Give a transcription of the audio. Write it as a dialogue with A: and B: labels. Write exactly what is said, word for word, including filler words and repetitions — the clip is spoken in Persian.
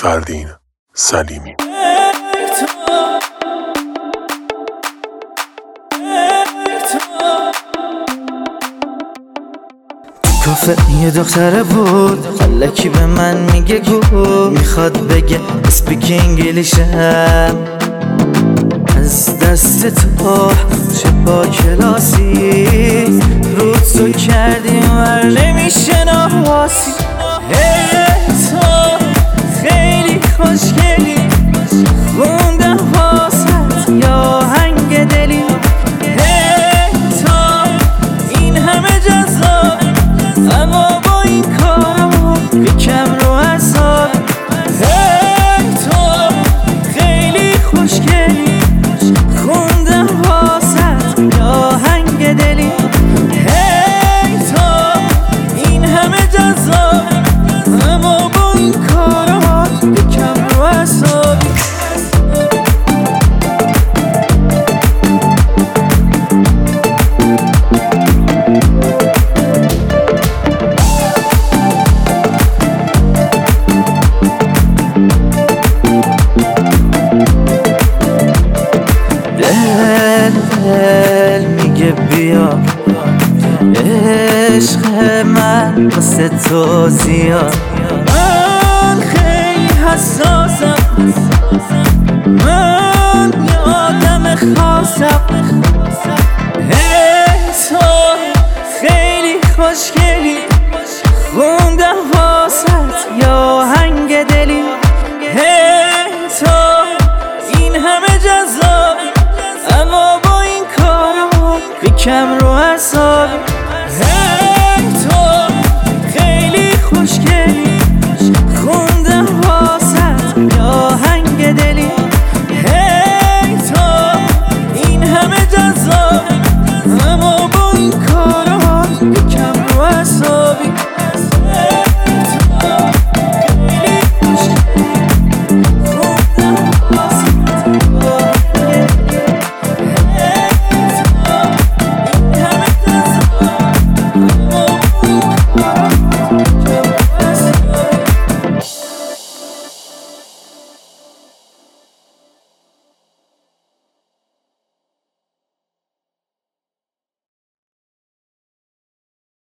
A: فردین سلیمی.
B: کافه یه دختره بود، الکی به من میگه گو، میخواد بگه اسپیک انگلیشم. از دست تو چه با کلاسی رود تو کردیم ور نمیشه نواسی. تو خیلی خوشگلی، خوندم واسط یا آهنگ دلی. تو این همه جذاب، اما با این کارا یکم رو اعصاب. تو خیلی خوشگلی، خوندم واسط یا آهنگ دلی. تو این همه جذاب، اما با این کارا یکم رو اعصاب. دل دل میگه بیا، عشق من واسه تو زیاد. من خیلی حساسم، من یه آدم خاصم. تو خیلی خوشگلی، خوندم واسط یا آهنگ دلی. تو این همه جذاب، اما با این کارا یکم رو اعصاب.